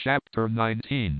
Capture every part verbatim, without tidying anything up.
Chapter nineteen.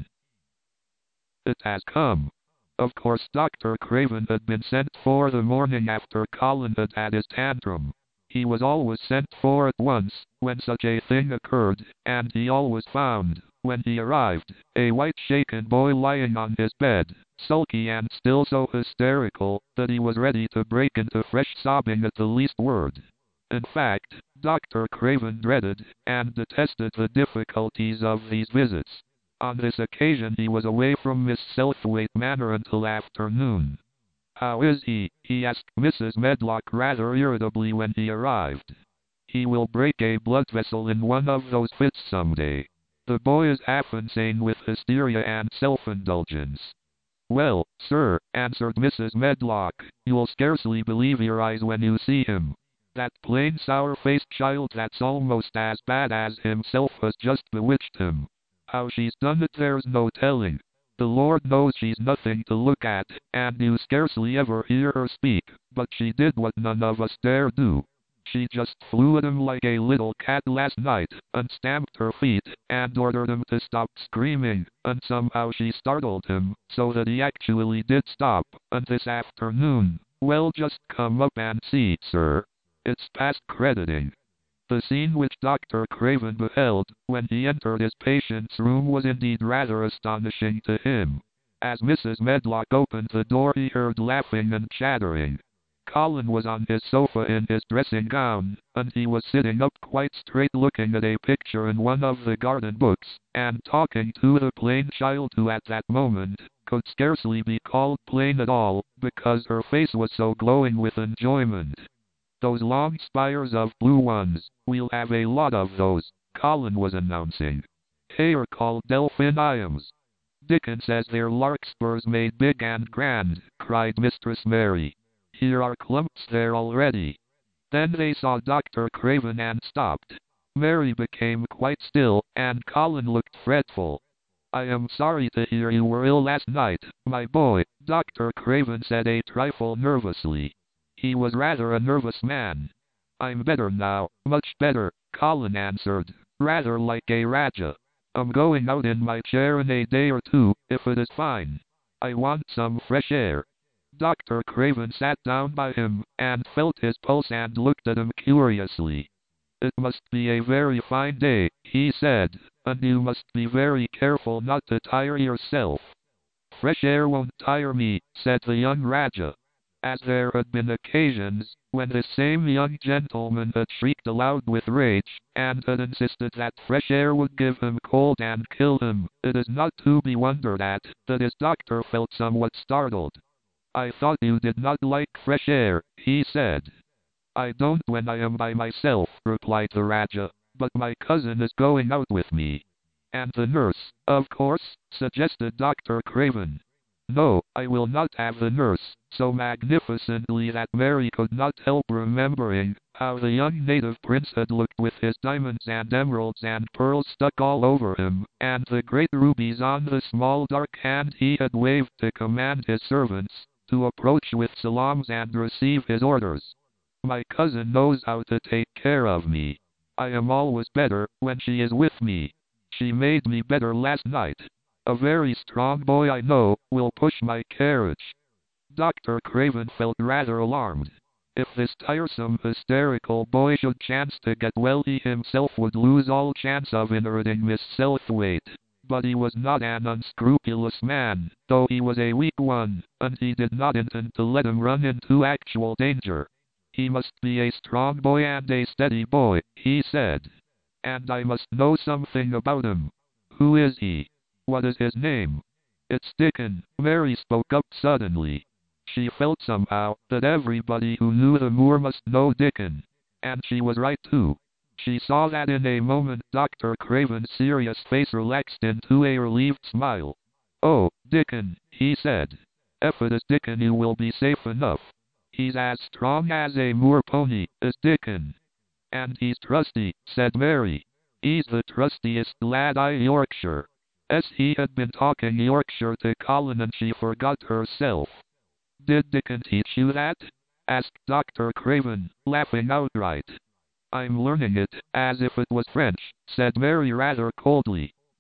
It has come. Of course Doctor Craven had been sent for the morning after Colin had had his tantrum. He was always sent for at once, when such a thing occurred, and he always found, when he arrived, a white shaken boy lying on his bed, sulky and still so hysterical, that he was ready to break into fresh sobbing at the least word. In fact, Doctor Craven dreaded, and detested the difficulties of these visits. On this occasion he was away from Miss Selthwaite Manor until afternoon. "How is he?" he asked Missus Medlock rather irritably when he arrived. "He will break a blood vessel in one of those fits some day. The boy is half insane with hysteria and self-indulgence." "Well, sir," answered Missus Medlock, "you'll scarcely believe your eyes when you see him. That plain sour-faced child that's almost as bad as himself has just bewitched him. How she's done it there's no telling. The Lord knows she's nothing to look at, and you scarcely ever hear her speak, but she did what none of us dare do. She just flew at him like a little cat last night, and stamped her feet, and ordered him to stop screaming, and somehow she startled him, so that he actually did stop, and this afternoon, well, just come up and see, sir. It's past crediting." The scene which Doctor Craven beheld, when he entered his patient's room, was indeed rather astonishing to him. As Missus Medlock opened the door he heard laughing and chattering. Colin was on his sofa in his dressing gown, and he was sitting up quite straight looking at a picture in one of the garden books, and talking to the plain child who at that moment could scarcely be called plain at all, because her face was so glowing with enjoyment. "Those long spires of blue ones, we'll have a lot of those," Colin was announcing. "They're called delphiniums." "Dickon says they're larkspurs made big and grand," cried Mistress Mary. "Here are clumps there already." Then they saw Doctor Craven and stopped. Mary became quite still, and Colin looked fretful. "I am sorry to hear you were ill last night, my boy," Doctor Craven said a trifle nervously. He was rather a nervous man. "I'm better now, much better," Colin answered, rather like a Raja. "I'm going out in my chair in a day or two, if it is fine. I want some fresh air." Doctor Craven sat down by him, and felt his pulse and looked at him curiously. "It must be a very fine day," he said, "and you must be very careful not to tire yourself." "Fresh air won't tire me," said the young Raja. As there had been occasions, when this same young gentleman had shrieked aloud with rage, and had insisted that fresh air would give him cold and kill him, it is not to be wondered at that his doctor felt somewhat startled. "I thought you did not like fresh air," he said. "I don't when I am by myself," replied the Raja, "but my cousin is going out with me." "And the nurse, of course," suggested Doctor Craven. "No, I will not have the nurse," so magnificently that Mary could not help remembering how the young native prince had looked with his diamonds and emeralds and pearls stuck all over him, and the great rubies on the small dark hand he had waved to command his servants to approach with salams and receive his orders. "My cousin knows how to take care of me. I am always better when she is with me. She made me better last night. A very strong boy I know will push my carriage." Doctor Craven felt rather alarmed. If this tiresome hysterical boy should chance to get well, he himself would lose all chance of inheriting Miss Selthwaite. But he was not an unscrupulous man, though he was a weak one, and he did not intend to let him run into actual danger. "He must be a strong boy and a steady boy," he said. "And I must know something about him. Who is he? What is his name?" "It's Dickon," Mary spoke up suddenly. She felt somehow that everybody who knew the moor must know Dickon. And she was right too. She saw that in a moment Doctor Craven's serious face relaxed into a relieved smile. "Oh, Dickon," he said. "If it is Dickon you will be safe enough. He's as strong as a moor pony, is Dickon." "And he's trusty," said Mary. "He's the trustiest lad i' Yorkshire." As he had been talking Yorkshire to Colin and she forgot herself. "Did Dickon teach you that?" asked Doctor Craven, laughing outright. "I'm learning it, as if it was French," said Mary rather coldly.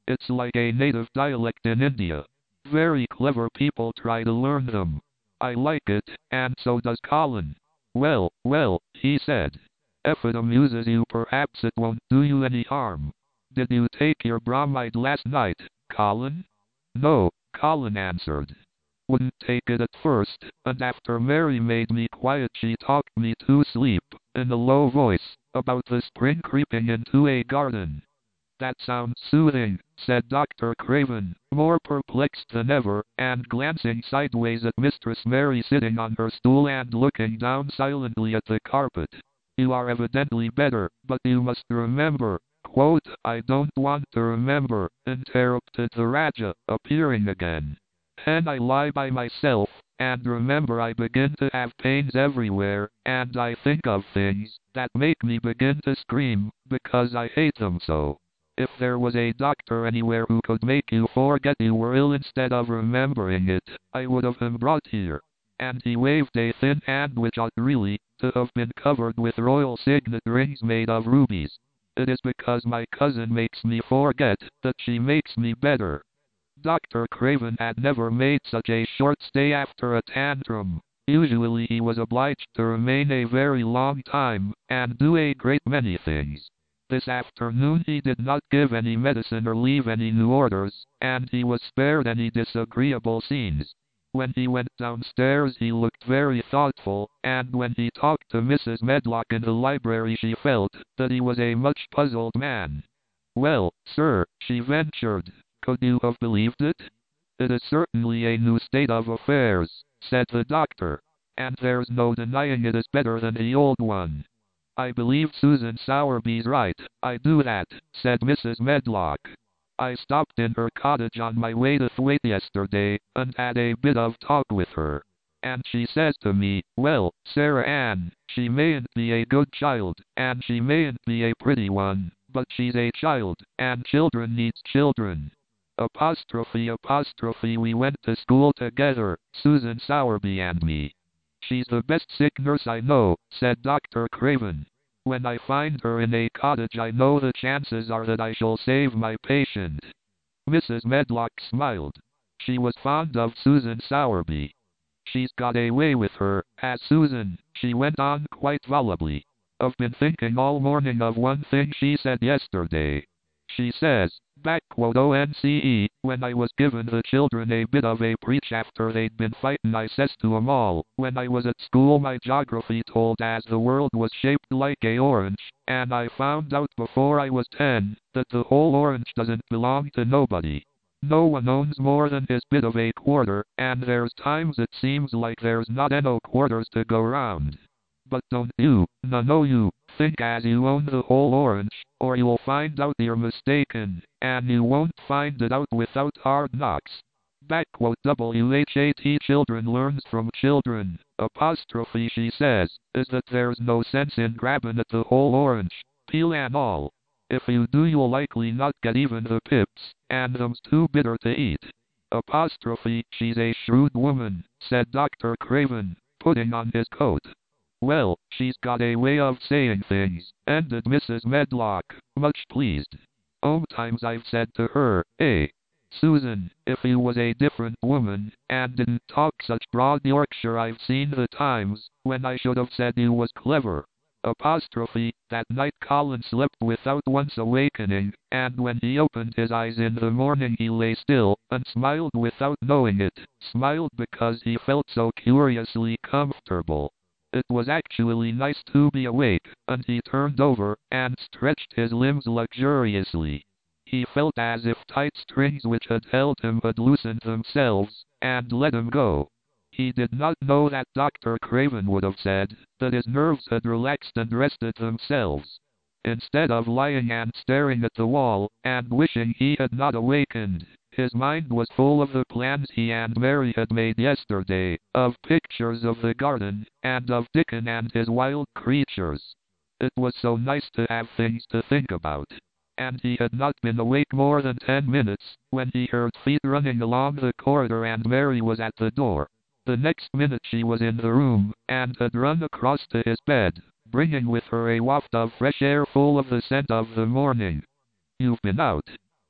It's like a native dialect in India. Very clever people try to learn them. I like it, and so does Colin. Well, well, he said. If it amuses you, perhaps it won't do you any harm. Did you take your bromide last night, Colin? No, Colin answered. Wouldn't take it at first, and after Mary made me quiet she talked me to sleep, in a low voice, about the spring creeping into a garden. That sounds soothing, said Doctor Craven, more perplexed than ever, and glancing sideways at Mistress Mary sitting on her stool and looking down silently at the carpet. You are evidently better, but you must remember, quote, I don't want to remember, interrupted the Raja, appearing again. And I lie by myself, and remember I begin to have pains everywhere, and I think of things that make me begin to scream, because I hate them so. If there was a doctor anywhere who could make you forget you were ill instead of remembering it, I would have him brought here. And he waved a thin hand which ought really to have been covered with royal signet rings made of rubies. It is because my cousin makes me forget that she makes me better. Doctor Craven had never made such a short stay after a tantrum. Usually he was obliged to remain a very long time, and do a great many things. This afternoon he did not give any medicine or leave any new orders, and he was spared any disagreeable scenes. When he went downstairs he looked very thoughtful, and when he talked to Missus Medlock in the library she felt that he was a much puzzled man. Well, sir, she ventured, could you have believed it? It is certainly a new state of affairs, said the doctor, and there's no denying it is better than the old one. I believe Susan Sowerby's right, I do that, said Missus Medlock. I stopped in her cottage on my way to Thwaite yesterday, and had a bit of talk with her. And she says to me, well, Sarah Ann, she mayn't be a good child, and she mayn't be a pretty one, but she's a child, and children needs children. Apostrophe apostrophe we went to school together, Susan Sowerby and me. She's the best sick nurse I know, said Doctor Craven. When I find her in a cottage I know the chances are that I shall save my patient. Missus Medlock smiled. She was fond of Susan Sowerby. She's got a way with her, has Susan, she went on quite volubly. I've been thinking all morning of one thing she said yesterday. She says, backquote O N C E, when I was giving the children a bit of a preach after they'd been fightin', I says to 'em all, when I was at school my geography told as the world was shaped like a orange, and I found out before I was ten, that the whole orange doesn't belong to nobody. No one owns more than his bit of a quarter, and there's times it seems like there's not eno quarters to go round. But don't you, none o' you, think as you own the whole orange, or you'll find out you're mistaken, and you won't find it out without hard knocks. Backquote W H A T children learns from children, apostrophe she says, is that there's no sense in grabbing at the whole orange, peel and all. If you do you'll likely not get even the pips, and them's too bitter to eat. Apostrophe, she's a shrewd woman, said Doctor Craven, putting on his coat. Well, she's got a way of saying things, ended Missus Medlock, much pleased. Sometimes I've said to her, eh, Susan, if you was a different woman, and didn't talk such broad Yorkshire I've seen the times, when I should have said you was clever. Apostrophe, that night Colin slept without once awakening, and when he opened his eyes in the morning he lay still, and smiled without knowing it, smiled because he felt so curiously comfortable. It was actually nice to be awake, and he turned over, and stretched his limbs luxuriously. He felt as if tight strings which had held him had loosened themselves, and let him go. He did not know that Doctor Craven would have said that his nerves had relaxed and rested themselves. Instead of lying and staring at the wall, and wishing he had not awakened, his mind was full of the plans he and Mary had made yesterday, of pictures of the garden, and of Dickon and his wild creatures. It was so nice to have things to think about. And he had not been awake more than ten minutes, when he heard feet running along the corridor and Mary was at the door. The next minute she was in the room, and had run across to his bed, bringing with her a waft of fresh air full of the scent of the morning. You've been out?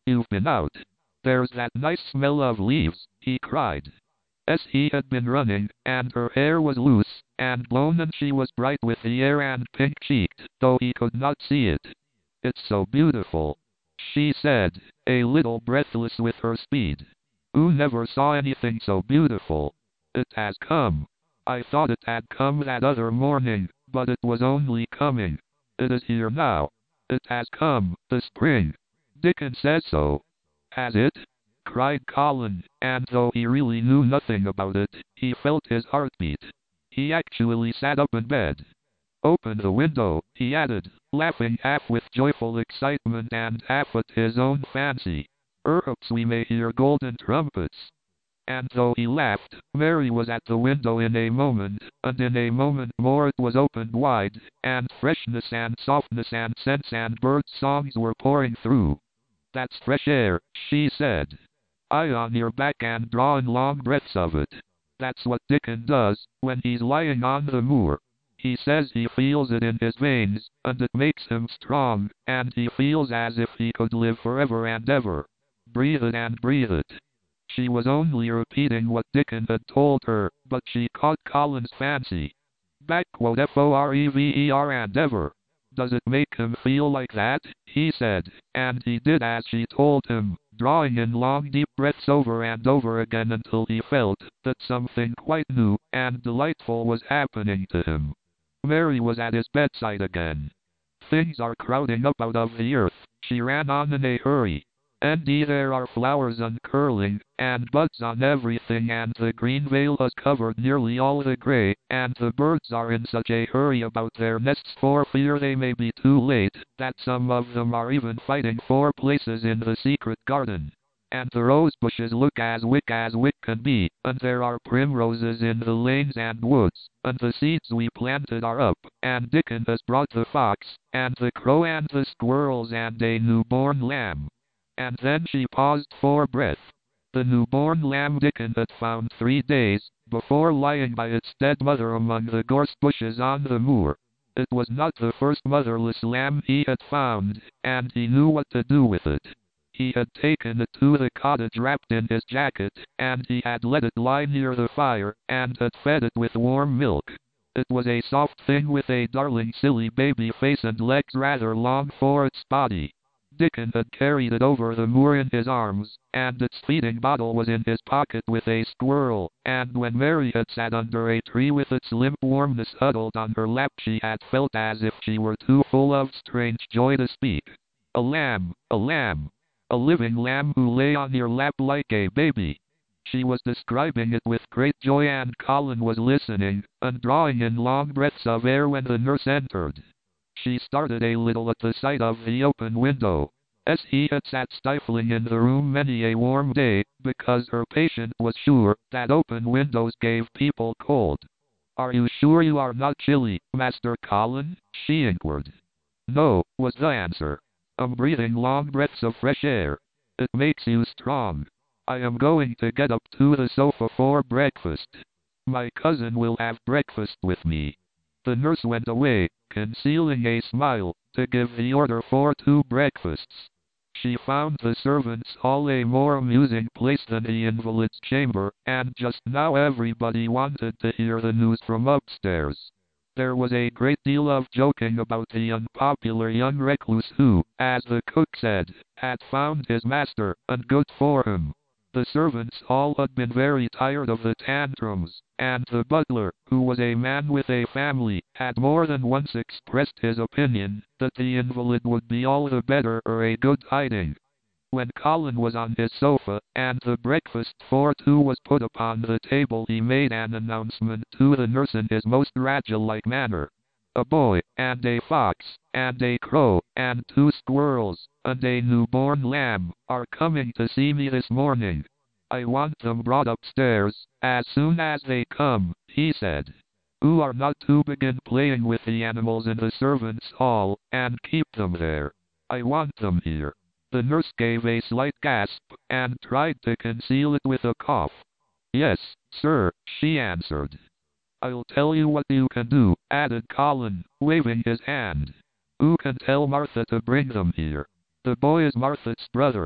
You've been out. There's that nice smell of leaves, he cried. As he had been running, and her hair was loose, and blown, and she was bright with the air and pink-cheeked, though he could not see it. It's so beautiful, she said, a little breathless with her speed. Who never saw anything so beautiful? It has come. I thought it had come that other morning, but it was only coming. It is here now. It has come, the spring. Dickens says so. Has it? Cried Colin, and though he really knew nothing about it, he felt his heart beat. He actually sat up in bed. Open the window, he added, laughing half with joyful excitement and half at his own fancy. Perhaps we may hear golden trumpets. And though he laughed, Mary was at the window in a moment, and in a moment more it was opened wide, and freshness and softness and scents and bird songs were pouring through. That's fresh air, she said. Eye on your back and draw in long breaths of it. That's what Dickens does, when he's lying on the moor. He says he feels it in his veins, and it makes him strong, and he feels as if he could live forever and ever. Breathe it and breathe it. She was only repeating what Dickens had told her, but she caught Colin's fancy. Backquote F O R E V E R and ever. Does it make him feel like that? He said, and he did as she told him, drawing in long deep breaths over and over again until he felt that something quite new and delightful was happening to him. Mary was at his bedside again. Things are crowding up out of the earth, she ran on in a hurry. And there are flowers uncurling, and buds on everything, and the green veil has covered nearly all the grey, and the birds are in such a hurry about their nests for fear they may be too late, that some of them are even fighting for places in the secret garden. And the rose bushes look as wick as wick can be, and there are primroses in the lanes and woods, and the seeds we planted are up, and Dickens has brought the fox, and the crow and the squirrels and a newborn lamb. And then she paused for breath. The newborn lamb Dickens had found three days before lying by its dead mother among the gorse bushes on the moor. It was not the first motherless lamb he had found, and he knew what to do with it. He had taken it to the cottage wrapped in his jacket, and he had let it lie near the fire, and had fed it with warm milk. It was a soft thing with a darling silly baby face and legs rather long for its body. Dickens had carried it over the moor in his arms, and its feeding bottle was in his pocket with a squirrel, and when Mary had sat under a tree with its limp warmness huddled on her lap she had felt as if she were too full of strange joy to speak. A lamb, a lamb, a living lamb who lay on your lap like a baby. She was describing it with great joy, and Colin was listening, and drawing in long breaths of air when the nurse entered. She started a little at the sight of the open window, as he had sat stifling in the room many a warm day, because her patient was sure that open windows gave people cold. Are you sure you are not chilly, Master Colin? She inquired. No, was the answer. I'm breathing long breaths of fresh air. It makes you strong. I am going to get up to the sofa for breakfast. My cousin will have breakfast with me. The nurse went away, concealing a smile, to give the order for two breakfasts. She found the servants' hall a more amusing place than the invalid's chamber, and just now everybody wanted to hear the news from upstairs. There was a great deal of joking about the unpopular young recluse who, as the cook said, had found his master, and good for him. The servants all had been very tired of the tantrums, and the butler, who was a man with a family, had more than once expressed his opinion that the invalid would be all the better for a good hiding. When Colin was on his sofa, and the breakfast for two was put upon the table, he made an announcement to the nurse in his most Rachel-like manner. A boy, and a fox, and a crow, and two squirrels, and a newborn lamb, are coming to see me this morning. I want them brought upstairs, as soon as they come, he said. You are not to begin playing with the animals in the servants' hall, and keep them there. I want them here. The nurse gave a slight gasp, and tried to conceal it with a cough. Yes, sir, she answered. I'll tell you what you can do, added Colin, waving his hand. You can tell Martha to bring them here. The boy is Martha's brother.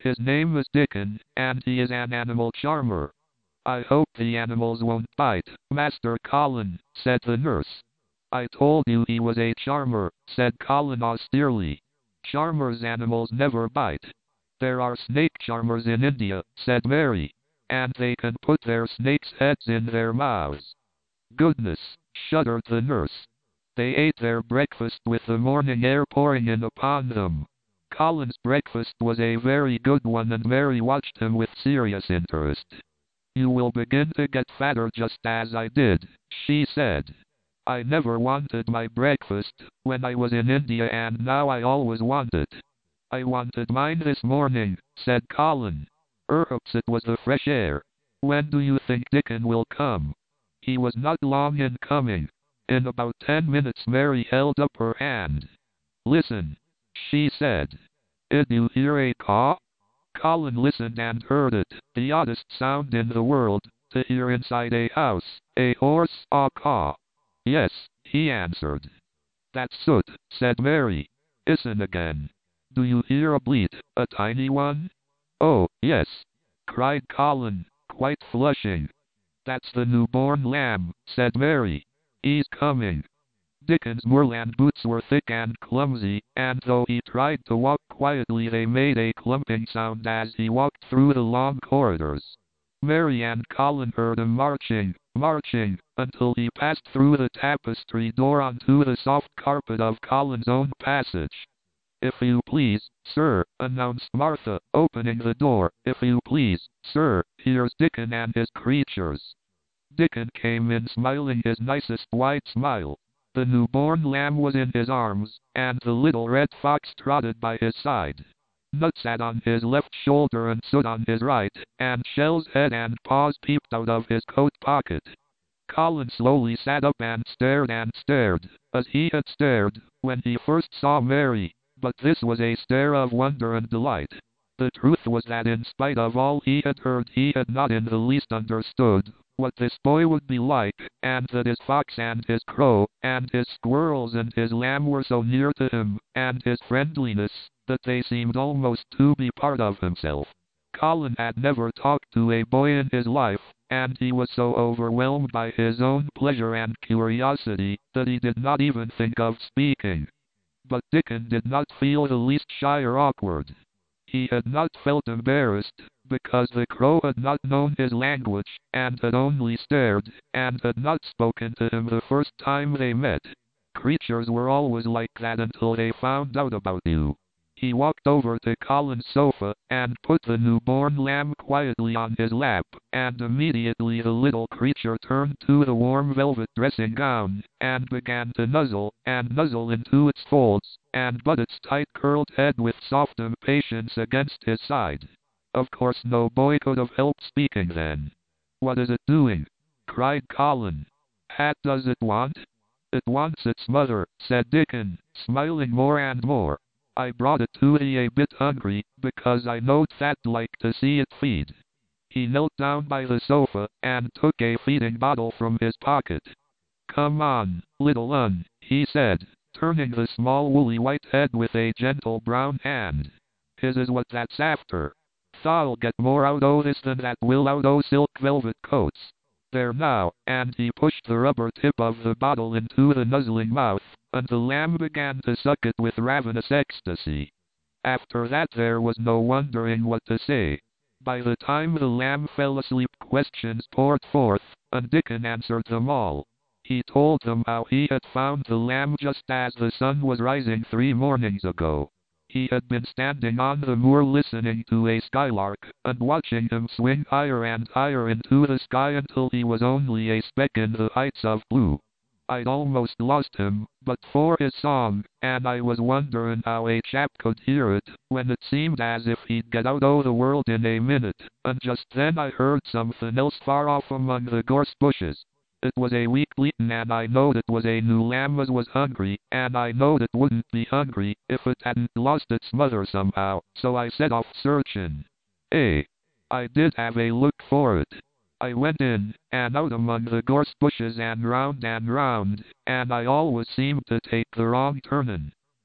His name is Dickon, and he is an animal charmer. I hope the animals won't bite, Master Colin, said the nurse. I told you he was a charmer, said Colin austerely. Charmers' animals never bite. There are snake charmers in India, said Mary, and they can put their snakes' heads in their mouths. Goodness, shuddered the nurse. They ate their breakfast with the morning air pouring in upon them. Colin's breakfast was a very good one, and Mary watched him with serious interest. You will begin to get fatter just as I did, she said. I never wanted my breakfast when I was in India, and now I always want it. I wanted mine this morning, said Colin. Perhaps it was the fresh air. When do you think Dickon will come? He was not long in coming. In about ten minutes Mary held up her hand. Listen, she said. Did you hear a caw? Colin listened and heard it, the oddest sound in the world, to hear inside a house, a horse a caw. Yes, he answered. That's Soot, said Mary. Listen again. Do you hear a bleat, a tiny one? Oh, yes, cried Colin, quite flushing. That's the newborn lamb, said Mary. He's coming. Dickon's moorland boots were thick and clumsy, and though he tried to walk quietly they made a clumping sound as he walked through the long corridors. Mary and Colin heard him marching, marching, until he passed through the tapestry door onto the soft carpet of Colin's own passage. If you please, sir, announced Martha, opening the door. If you please, sir, here's Dickon and his creatures. Dickon came in smiling his nicest wide smile. The newborn lamb was in his arms, and the little red fox trotted by his side. Nut sat on his left shoulder and Soot on his right, and Shell's head and paws peeped out of his coat pocket. Colin slowly sat up and stared and stared, as he had stared when he first saw Mary, but this was a stare of wonder and delight. The truth was that in spite of all he had heard he had not in the least understood what this boy would be like, and that his fox and his crow, and his squirrels and his lamb were so near to him, and his friendliness, that they seemed almost to be part of himself. Colin had never talked to a boy in his life, and he was so overwhelmed by his own pleasure and curiosity that he did not even think of speaking. But Dickon did not feel the least shy or awkward. He had not felt embarrassed, because the crow had not known his language, and had only stared, and had not spoken to him the first time they met. Creatures were always like that until they found out about you. He walked over to Colin's sofa, and put the newborn lamb quietly on his lap, and immediately the little creature turned to the warm velvet dressing gown, and began to nuzzle, and nuzzle into its folds, and butt its tight curled head with soft impatience against his side. Of course no boy could have helped speaking then. What is it doing? Cried Colin. Hat does it want? It wants its mother, said Dickon, smiling more and more. I brought it to ye a bit hungry, because I knowed that'd like to see it feed. He knelt down by the sofa, and took a feeding bottle from his pocket. Come on, little un, he said, turning the small woolly white head with a gentle brown hand. His is what that's after. Thou'll get more out o' this than that will out o' silk velvet coats. There now, and he pushed the rubber tip of the bottle into the nuzzling mouth, and the lamb began to suck it with ravenous ecstasy. After that there was no wondering what to say. By the time the lamb fell asleep questions poured forth, and Dickon answered them all. He told them how he had found the lamb just as the sun was rising three mornings ago. He had been standing on the moor listening to a skylark, and watching him swing higher and higher into the sky until he was only a speck in the heights of blue. I'd almost lost him, but for his song, and I was wondering how a chap could hear it, when it seemed as if he'd get out o' the world in a minute, and just then I heard something else far off among the gorse bushes. It was a weak bleatin', and I knowed it was a new lamb as was hungry, and I knowed it wouldn't be hungry if it hadn't lost its mother somehow, so I set off searchin'. Eh, I did have a look for it. I went in, and out among the gorse bushes and round and round, and I always seemed to take the wrong turnin'.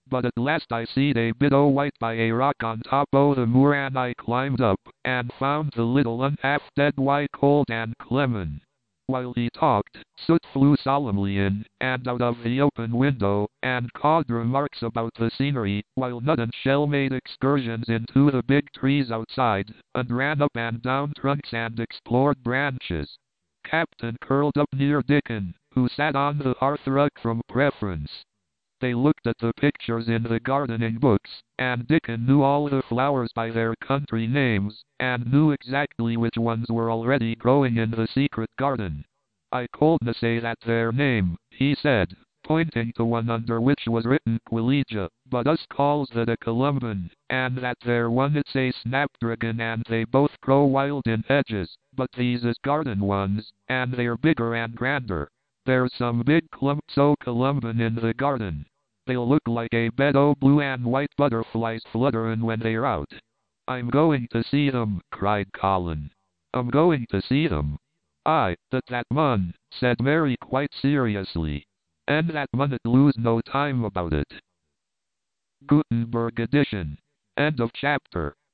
but at last I seed a bit o' white by a rock on top o' the moor, and I climbed up, and found the little un half dead white cold and clemmin'. While he talked, Soot flew solemnly in and out of the open window, and cawed remarks about the scenery, while Nut and Shell made excursions into the big trees outside, and ran up and down trunks and explored branches. Captain curled up near Dickon, who sat on the hearthrug from preference. They looked at the pictures in the gardening books, and Dickon knew all the flowers by their country names, and knew exactly which ones were already growing in the secret garden. "I couldna say that their name," he said, pointing to one under which was written Quilija, "but us calls that a Columban, and that there one it's a snapdragon, and they both grow wild in hedges, but these is garden ones, and they're bigger and grander. There's some big clumps o' Columban in the garden. They'll look like a bed o' blue and white butterflies flutterin' when they're out." "I'm going to see them," cried Colin. "I'm going to see them." "Aye, that that mun," said Mary quite seriously. "And that mun't lose no time about it." Gutenberg edition. End of chapter.